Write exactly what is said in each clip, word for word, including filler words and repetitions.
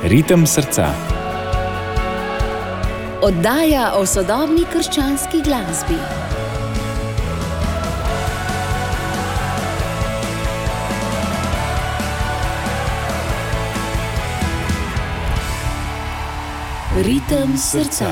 Ritem srca. Oddaja o sodobni krščanski glasbi. Ritem srca.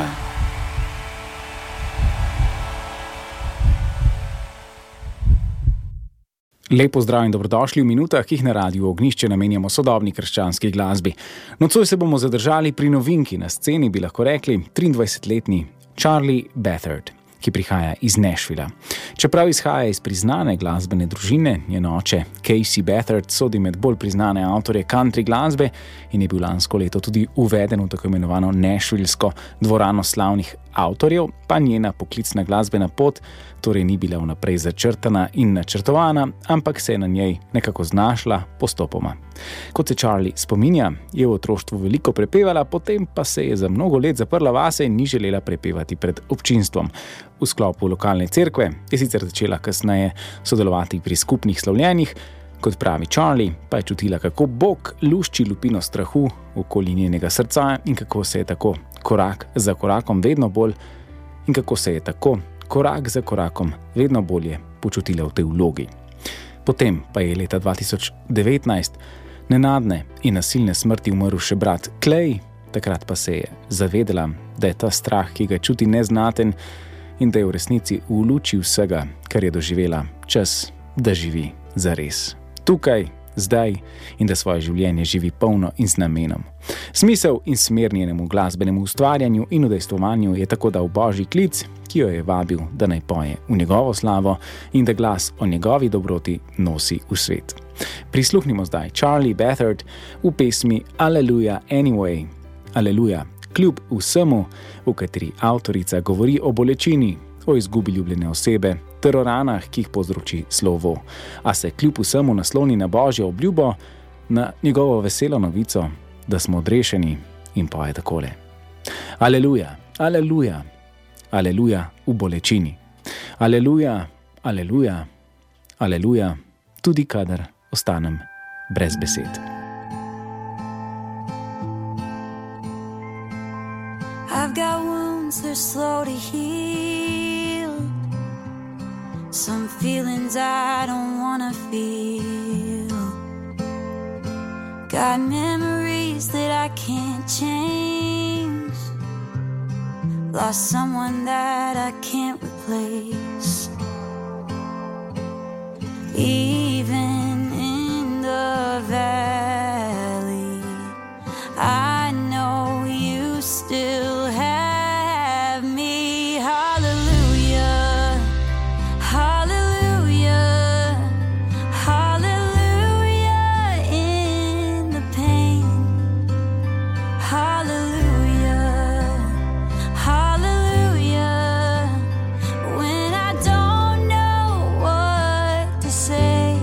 Lepo zdrav in dobrodošli v minutah, ki jih na Radiu Ognjišče namenjamo sodobni krščanski glasbi. Nocoj se bomo zadržali pri novinki na sceni, bi lahko rekli, triindvajsetletni Charlie Beathard, ki prihaja iz Nashvilla. Čeprav izhaja iz priznane glasbene družine, njen oče Casey Beathard sodi med bolj priznane avtorje country glasbe in je bil lansko leto tudi uveden v tako imenovano Nashvillsko dvorano slavnih avtorjev, pa njena poklicna glasbena pot torej ni bila vnaprej začrtana in načrtovana, ampak se je na njej nekako znašla postopoma. Kot se Charlie spominja, je v otroštvu veliko prepevala, potem pa se je za mnogo let zaprla vase in ni želela prepevati pred občinstvom. V sklopu lokalne cerkve je sicer začela kasneje sodelovati pri skupnih slavljenjih, kot pravi Charlie, pa je čutila, kako Bog lušči lupino strahu okoli njenega srca in kako se je tako korak za korakom vedno bolj in kako se je tako korak za korakom vedno bolje počutila v tej vlogi. Potem pa je leta dva tisoč devetnajst nenadne in nasilne smrti umrl še brat Clay, takrat pa se je zavedela, da je ta strah, ki ga čuti, neznaten in da je v resnici v luči vsega, kar je doživela, čas, da živi zares. Tukaj, zdaj in da svoje življenje živi polno in z namenom. Smisel in smer njenemu glasbenemu ustvarjanju in udejstvovanju je tako dal božji klic, ki jo je vabil, da naj poje v njegovo slavo in da glas o njegovi dobroti nosi v svet. Prisluhnimo zdaj Charlie Beathard v pesmi Alleluja Anyway, Alleluja, kljub vsemu, v kateri avtorica govori o bolečini, o izgubi ljubljene osebe, ter o ranah, ki jih povzroči slovo, a se kljub vsemu nasloni na božjo obljubo, na njegovo veselo novico, da smo odrešeni, in poje takole. Aleluja, aleluja, aleluja v bolečini. Aleluja, aleluja, aleluja, tudi kadar ostanem brez besed. I've got wounds, they're slow to heal. Some feelings I don't wanna feel. Got memories that I can't change. Lost someone that I can't replace. Even in the valley, I know you still have me. Hallelujah, hallelujah, hallelujah in the pain. Hallelujah, hallelujah when I don't know what to say.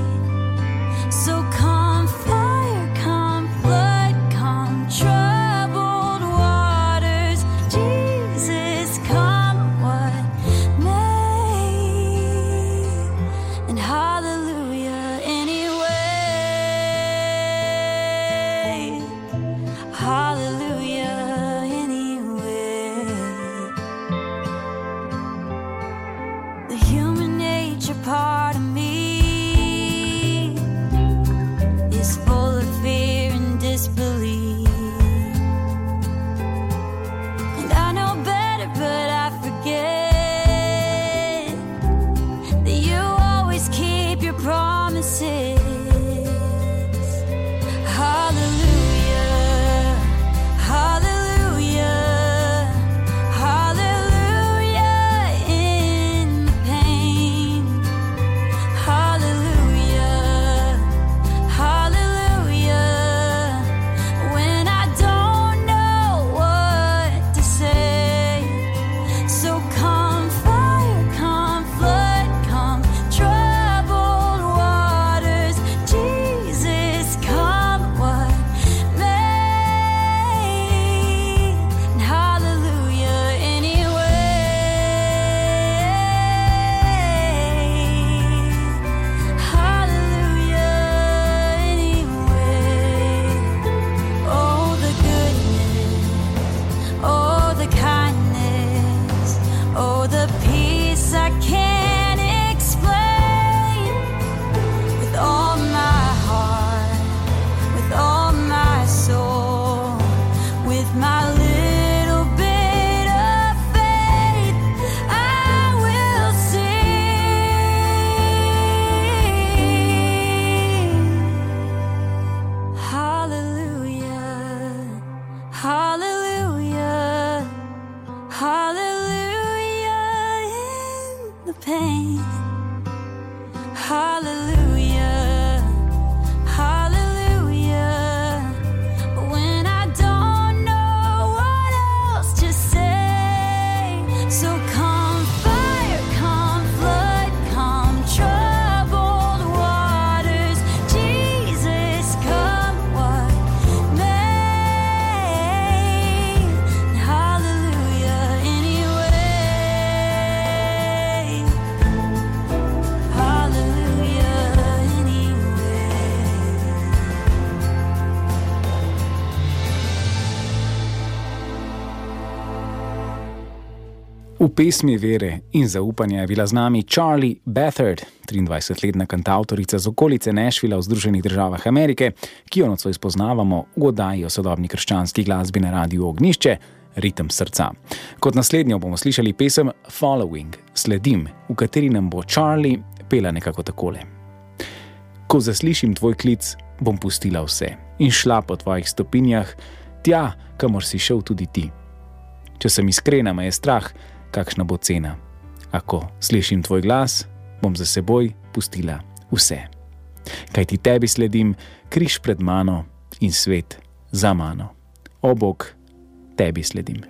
V pesmi vere in zaupanja je bila z nami Charlie Beathard, triindvajsetletna kantavtorica z okolice Nashvilla v Združenih državah Amerike, ki jo nocoj spoznavamo v oddaji o sodobni krščanski glasbi na Radiu Ognjišče, Ritem srca. Kot naslednjo bomo slišali pesem Following, Sledim, v kateri nam bo Charlie pela nekako takole. Ko zaslišim tvoj klic, bom pustila vse in šla po tvojih stopinjah, tja, kamor si šel tudi ti. Če sem iskrena, me je strah, kakšna bo cena. A ko slišim tvoj glas, bom za seboj pustila vse. Kaj ti tebi sledim, križ pred mano in svet za mano. O Bog, tebi sledim.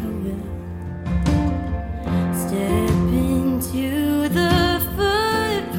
Step into the footprints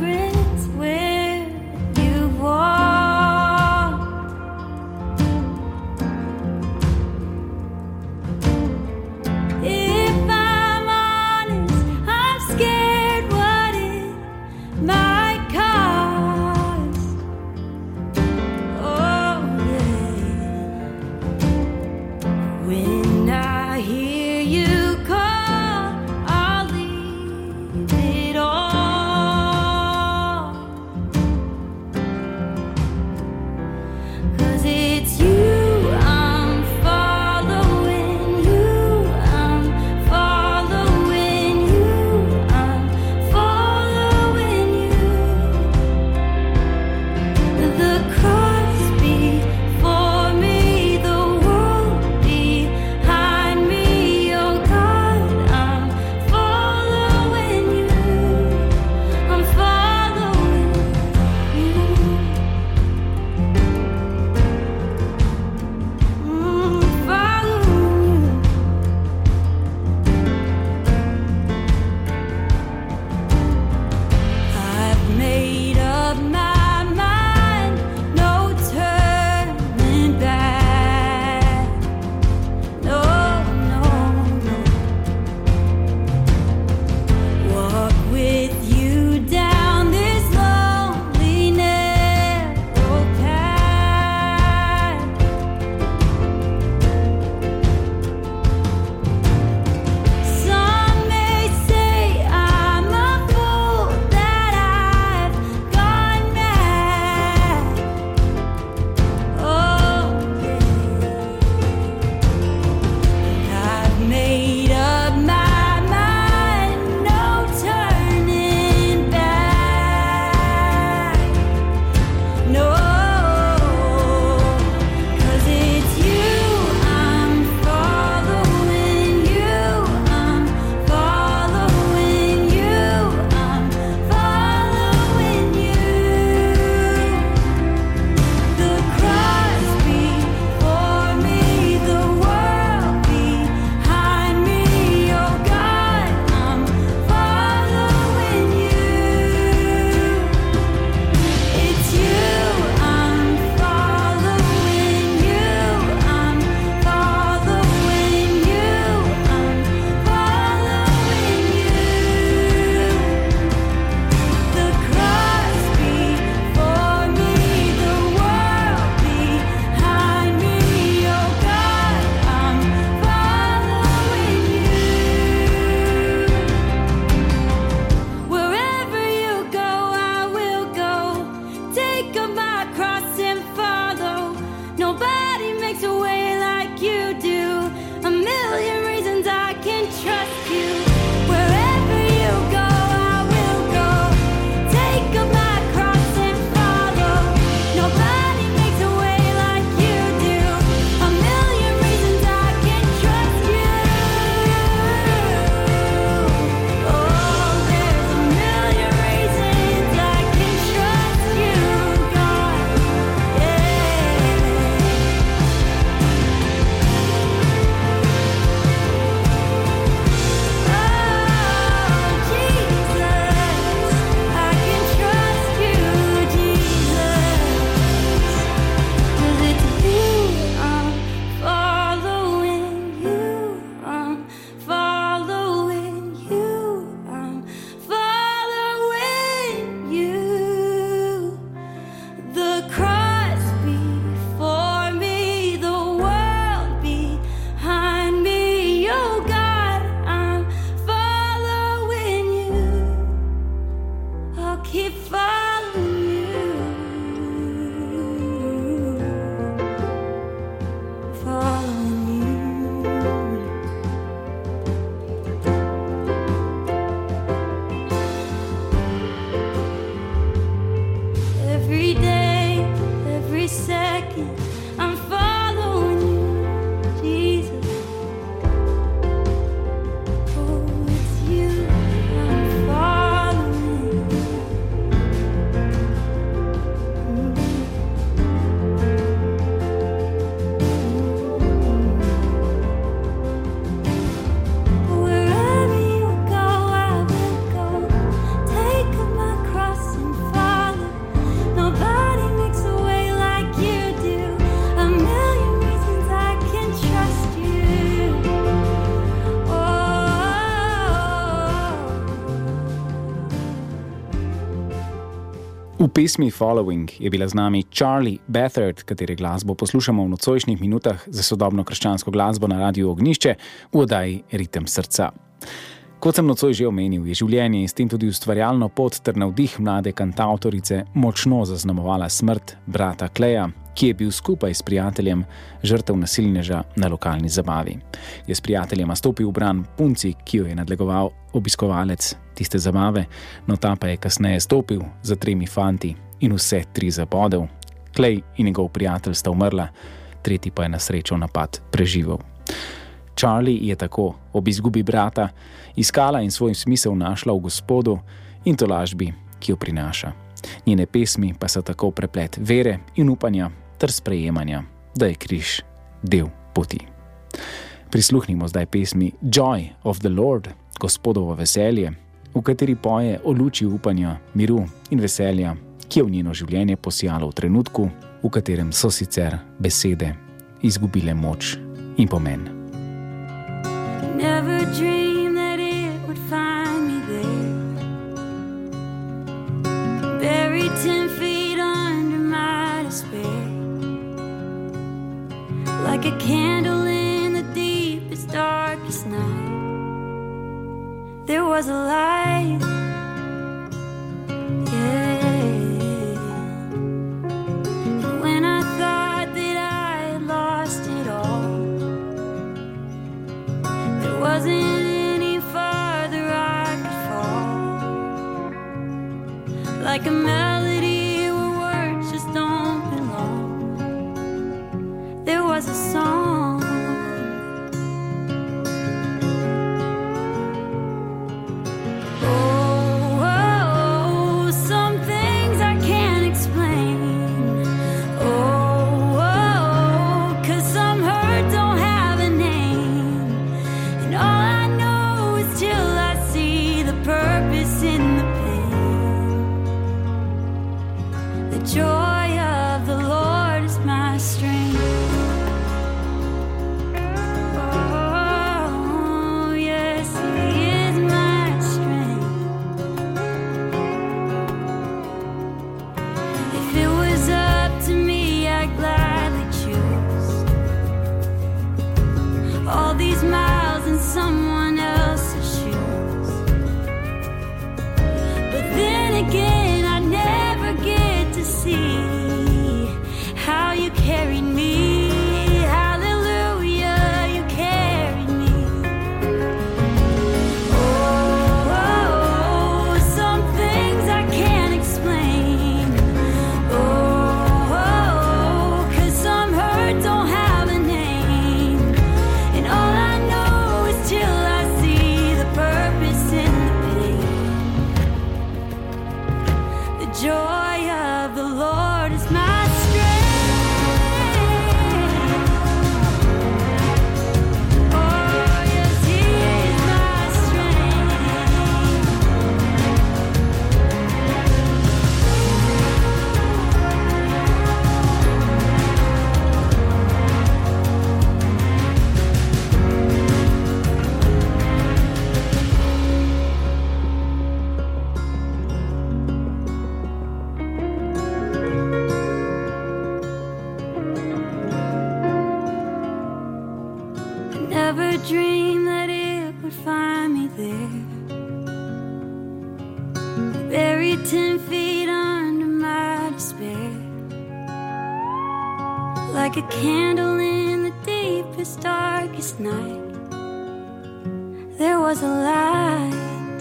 V pesmi Following je bila z nami Charlie Beathard, katere glasbo poslušamo v nocojšnjih minutah za sodobno krščansko glasbo na Radiu Ognjišče v oddaji Ritem srca. Kot sem nocoj že omenil, je življenje in s tem tudi ustvarjalno pot ter navdih mlade kantavtorice močno zaznamovala smrt brata Kleja, ki je bil skupaj s prijateljem žrtev nasilneža na lokalni zabavi. Je s prijateljema stopil v bran punci, ki jo je nadlegoval obiskovalec tiste zabave, no ta pa je kasneje stopil za tremi fanti in vse tri zabodel. Klej in njegov prijatelj sta umrla, tretji pa je na srečo napad preživel. Charlie je tako ob izgubi brata iskala in svoj smisel našla v Gospodu in tolažbi, ki jo prinaša. Njene pesmi pa so tako preplet vere in upanja ter sprejemanja, da je križ del poti. Prisluhnimo zdaj pesmi Joy of the Lord, Gospodovo veselje, v kateri poje o luči upanja, miru in veselja, ki je v njeno življenje posijalo v trenutku, v katerem so sicer besede izgubile moč in pomen. Never dreamed that it would find me there, buried ten feet under my despair, like a candle in the deepest, darkest night. There was a light, yeah. And when I thought that I had lost it all, there wasn't any farther I could fall. Like a melody where words just don't belong, there was a song. Like a candle in the deepest, darkest night, there was a light.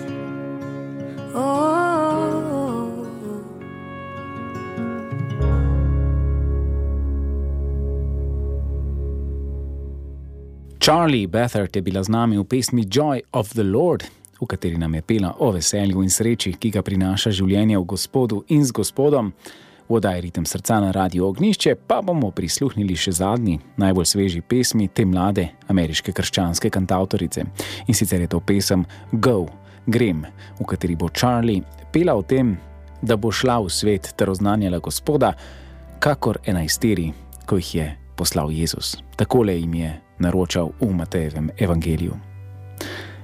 Oh. Charlie Beathard je bila z nami v pesmi Joy of the Lord, v kateri nam je pela o veselju in sreči, ki ga prinaša življenje v Gospodu in z Gospodom. V oddaji Ritem srca na Radiu Ognjišče pa bomo prisluhnili še zadnji, najbolj sveži pesmi te mlade ameriške krščanske kantavtorice. In sicer je to pesem Go, grem, v kateri bo Charlie pela o tem, da bo šla v svet ter oznanjala Gospoda, kakor enajsteri, ko jih je poslal Jezus. Takole jim je naročal v Matejevem evangeliju.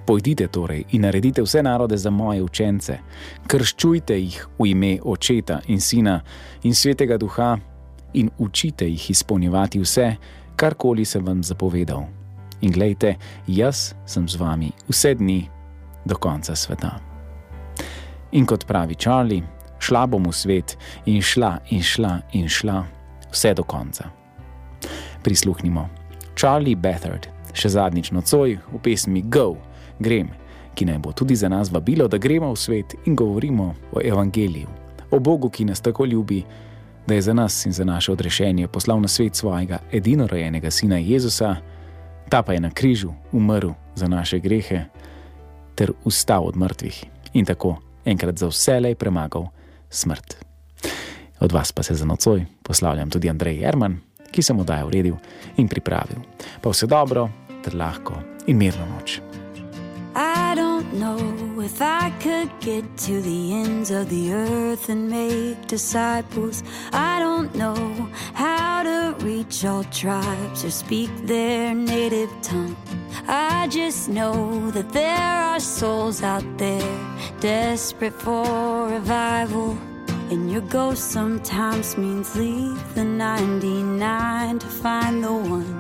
Pojdite torej in naredite vse narode za moje učence, krščujte jih v ime Očeta in Sina in Svetega Duha in učite jih izpolnjevati vse, karkoli sem vam zapovedal. In glejte, jaz sem z vami vse dni do konca sveta. In kot pravi Charlie, šla bom v svet in šla in šla in šla vse do konca. Prisluhnimo Charlie Beathard, še zadnjič nocoj v pesmi Go, grem, ki naj bo tudi za nas vabilo, da gremo v svet in govorimo o evangeliju, o Bogu, ki nas tako ljubi, da je za nas in za naše odrešenje poslal na svet svojega edinorojenega sina Jezusa, ta pa je na križu umrl za naše grehe ter vstal od mrtvih in tako enkrat za vselej premagal smrt. Od vas pa se za nocoj poslavljam tudi Andrej Jerman, ki sem oddajo uredil in pripravil. Pa vse dobro, ter lahko in mirno noč. I don't know if I could get to the ends of the earth and make disciples. I don't know how to reach all tribes or speak their native tongue. I just know that there are souls out there desperate for revival. And your ghost sometimes means leave the ninety-nine to find the one.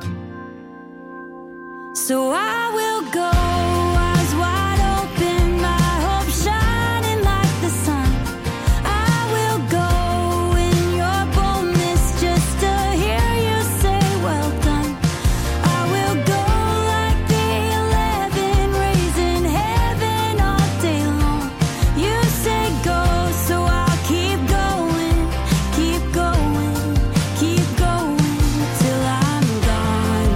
So I will go eyes wide open, my hope shining like the sun. I will go in your boldness just to hear you say well done. I will go like the eleven, raising heaven all day long. You say go, so I'll keep going, keep going, keep going till I'm gone.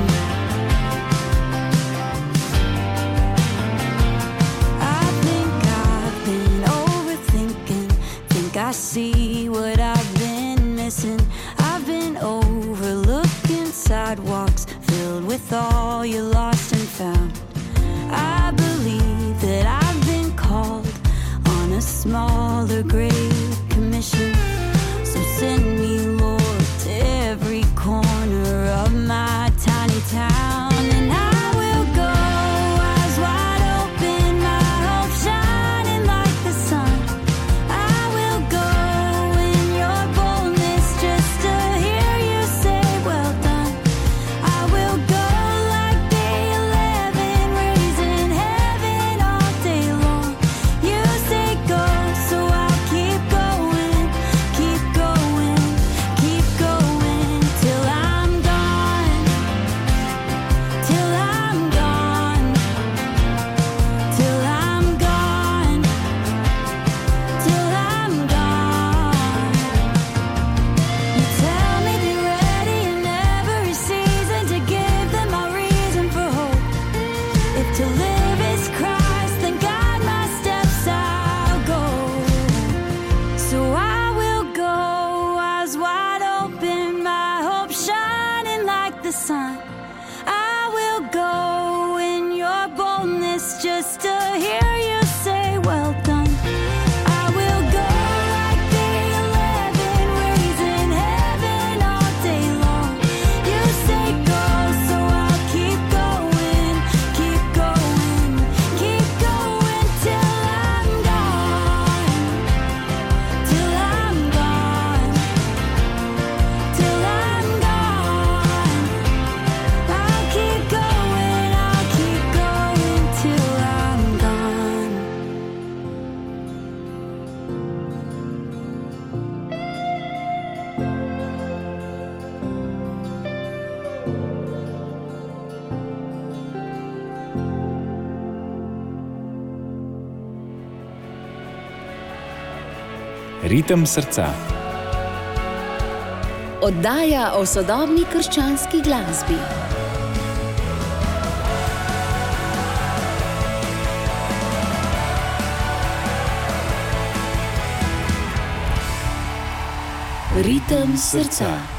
I think I've been overthinking, think I see what I've been missing. I've been overlooking sidewalks filled with all you lost and found. I believe that I've been called on a smaller great commission. So send me, Lord, to every corner of my tiny town. And I will go eyes wide open, my hope shining like the sun. I will go in your boldness just to hear you say well done. I will go like the eleven, raising heaven all day long. You say go, so I'll keep going, keep going, keep going till I'm gone, till I'm gone, till I'm gone, till I'm gone. You tell me be ready in every season to give them my reason for hope. If to live is Christ, then guide my steps, I'll go. So I will go eyes wide open, my hope shining like the sun. I will go in your boldness just to hear you say well done. I will go like the eleven, raising heaven all day long. You say go, so I'll keep going, keep going, keep going till I'm gone, till I'm gone, till I'm gone. I'll keep going, I'll keep going till I'm gone. Ritem srca. Oddaja o sodobni krščanski glasbi. Ritem srca.